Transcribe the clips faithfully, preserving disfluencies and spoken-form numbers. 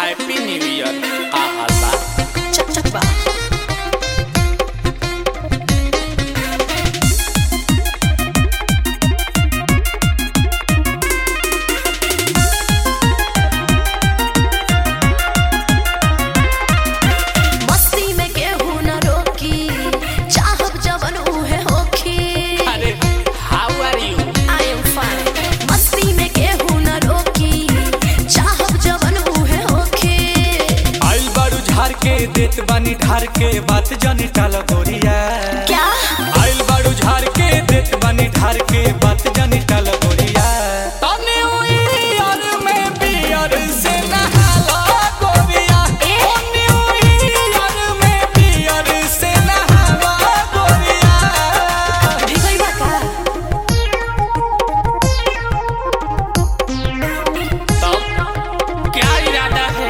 Happy new year आ हाल बा चक चक बा देत बानी ढार के बात जानी टाला गोरिया क्या आइल बाड़ू झार के देत बानी ढार के बात जानी टाला गोरिया तने हुई यार में बियर से नहाला गोरिया तने हुई यार में बियर से नहाला गोरिया भिगई बा का तब क्या इरादा है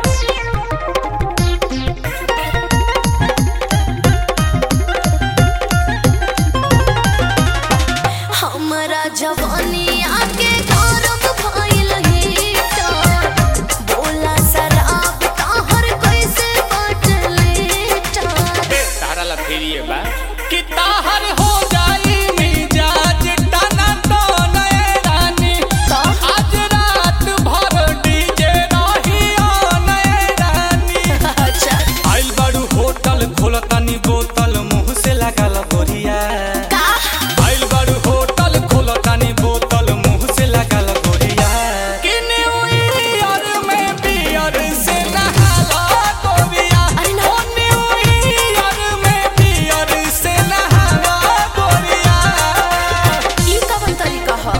जवानी आके गौरव भइल हीटर बोला शराब ताहर कैसे बाटले टर तारा ला फेरिए बा कि ताहर हो जाई मिजाज टना तो नए रानी तो आज रात भर डीजे रही ओ नए रानी अच्छा आइल बाड़ू होटल खोलतानी बोतल मुंह से लगाल गोरिया का आइल बाड़ू होटल खोलतानी बोतल मुंह से लगाल गोरिया कि न्यू ईयर में बियर से नहाला गोरिया अरे ना ओ न्यू ईयर में बियर से नहाला गोरिया ई कवन तरीका ह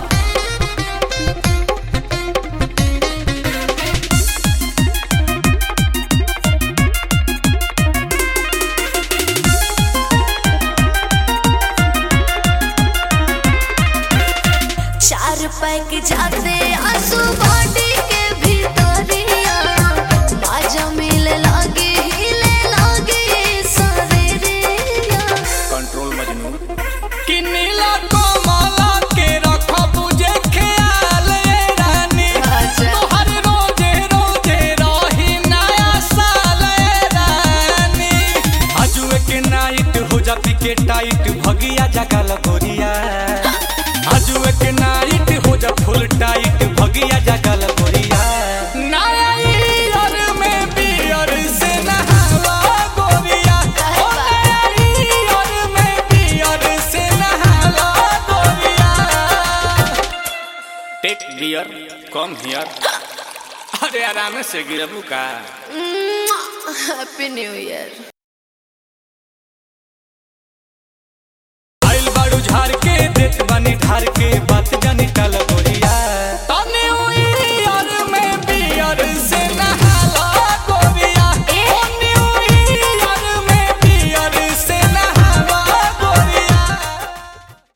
चार पैक जाते आंसू बॉडी के भीतरिया बाजा मिले लागे हिले लागे शरीरिया कंट्रोल मजनू कि नीला कमला के रखब जे ख्याल ए रानी अच्छा। तोहर रोजे रोजे रही नया साल ए रानी आजुए के नाइट हो जाती के टाइट भगिया जगाल गोरिया आजुए के नाइट हो जा फुल टाइट भगिया जगाल गोरिया नया ईयर में बियर से नहाला गोरिया ओ नया ईयर में बियर से नहाला गोरिया टेक बियर कम हियर अरे आराम से गिरबू का हैप्पी न्यू ईयर आइल बाड़ू झार के देत बानी ढार के